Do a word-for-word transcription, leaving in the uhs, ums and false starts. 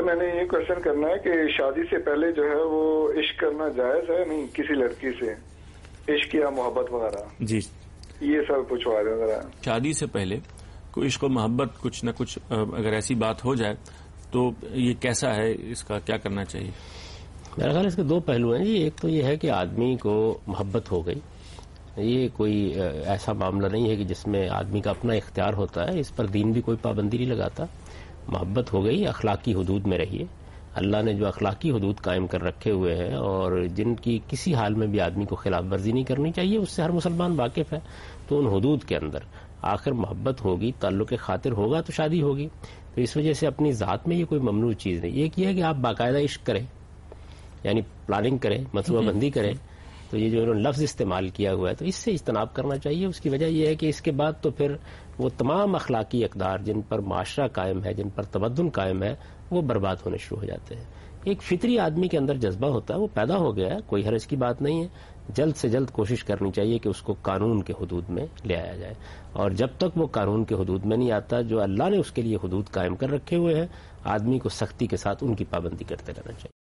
میں نے یہ کوشچن کرنا ہے کہ شادی سے پہلے جو ہے وہ عشق کرنا جائز ہے نہیں کسی لڑکی سے، عشق یا محبت وغیرہ؟ جی یہ سب پوچھوا رہے ہیں ذرا. شادی سے پہلے کوئی عشق و محبت کچھ نہ کچھ اگر ایسی بات ہو جائے تو یہ کیسا ہے، اس کا کیا کرنا چاہیے؟ میرا خیال اس کے دو پہلو ہیں جی. ایک تو یہ ہے کہ آدمی کو محبت ہو گئی، یہ کوئی ایسا معاملہ نہیں ہے کہ جس میں آدمی کا اپنا اختیار ہوتا ہے، اس پر دین بھی کوئی پابندی نہیں لگاتا. محبت ہو گئی، اخلاقی حدود میں رہیے. اللہ نے جو اخلاقی حدود قائم کر رکھے ہوئے ہیں اور جن کی کسی حال میں بھی آدمی کو خلاف ورزی نہیں کرنی چاہیے، اس سے ہر مسلمان واقف ہے. تو ان حدود کے اندر آخر محبت ہوگی، تعلق خاطر ہوگا تو شادی ہوگی. تو اس وجہ سے اپنی ذات میں یہ کوئی ممنوع چیز نہیں. ایک یہ ہے کہ آپ باقاعدہ عشق کریں، یعنی پلاننگ کریں، منصوبہ بندی کریں. تو یہ جو انہوں نے لفظ استعمال کیا ہوا ہے تو اس سے اجتناب کرنا چاہیے. اس کی وجہ یہ ہے کہ اس کے بعد تو پھر وہ تمام اخلاقی اقدار جن پر معاشرہ قائم ہے، جن پر تمدن قائم ہے، وہ برباد ہونے شروع ہو جاتے ہیں. ایک فطری آدمی کے اندر جذبہ ہوتا ہے، وہ پیدا ہو گیا ہے، کوئی حرج کی بات نہیں ہے. جلد سے جلد کوشش کرنی چاہیے کہ اس کو قانون کے حدود میں لے آیا جائے، اور جب تک وہ قانون کے حدود میں نہیں آتا، جو اللہ نے اس کے لیے حدود قائم کر رکھے ہوئے ہیں، آدمی کو سختی کے ساتھ ان کی پابندی کرتے رہنا چاہیے.